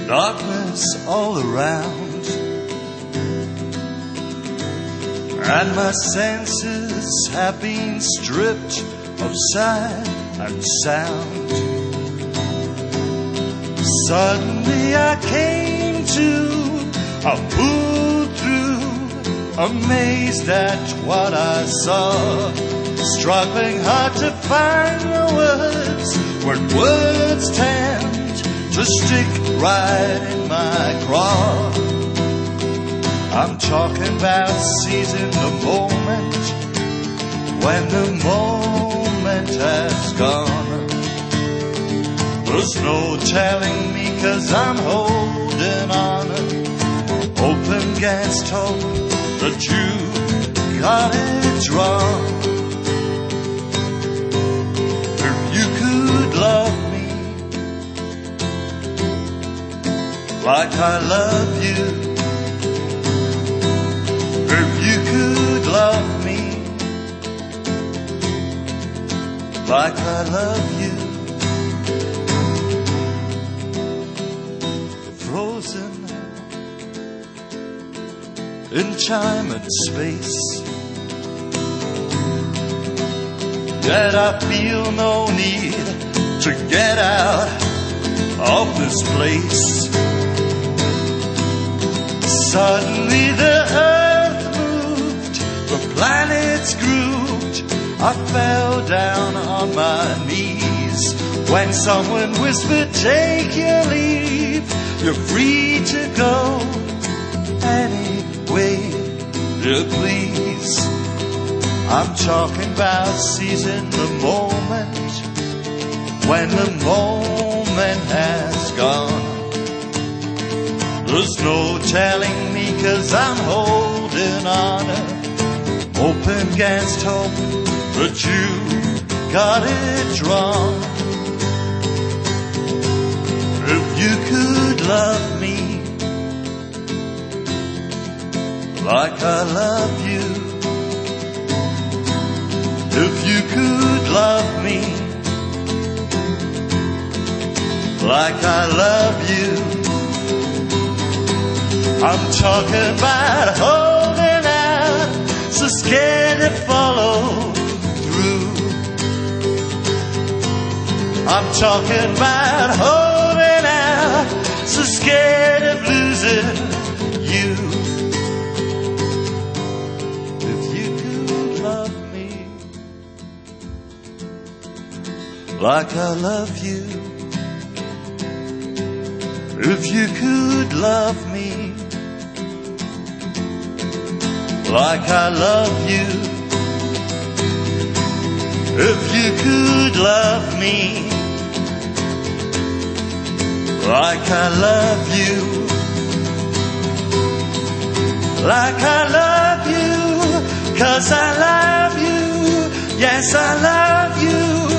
darkness all around, and my senses have been stripped of sight and sound. Suddenly I came to, I pulled through, amazed at what I saw, struggling hard to find the words when words tend to stick right in my craw. I'm talking about seizing the moment when the moment has gone. There's no telling me 'cause I'm holding on, hoping against hope that you got it wrong. If you could love me like I love you, if you could love me like I love you, frozen in time and space, yet I feel no need to get out of this place. Suddenly the earth moved, the planets grouped, I fell down on my knees when someone whispered, take your leave, you're free to go any way you please. I'm talking about seizing the moment when the moment has gone. There's no telling me 'cause I'm holding on, hoping against hope that you got it wrong. If you could love me like I love you, if you could love me like I love you, I'm talking about holding out, so scared to follow through. I'm talking about holding out, so scared of losing you. If you could love me like I love you, if you could love me like I love you, if you could love me like I love you, like I love you, 'cause I love you, yes I love you.